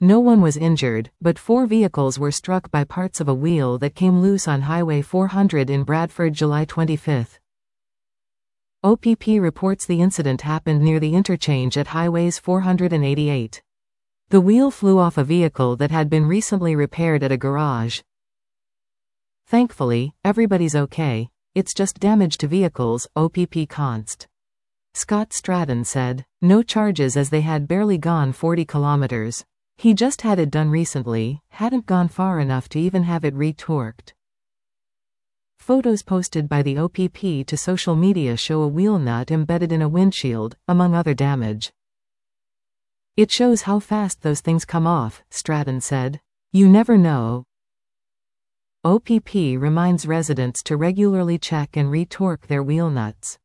No one was injured, but 4 vehicles were struck by parts of a wheel that came loose on Highway 400 in Bradford July 25. OPP reports the incident happened near the interchange at Highways 488. The wheel flew off a vehicle that had been recently repaired at a garage. Thankfully, everybody's okay. It's just damage to vehicles, OPP Const. Scott Stratton said. No charges as they had barely gone 40 kilometers. He just had it done recently, hadn't gone far enough to even have it retorqued. Photos posted by the OPP to social media show a wheel nut embedded in a windshield, among other damage. It shows how fast those things come off, Stratton said. You never know. OPP reminds residents to regularly check and retorque their wheel nuts.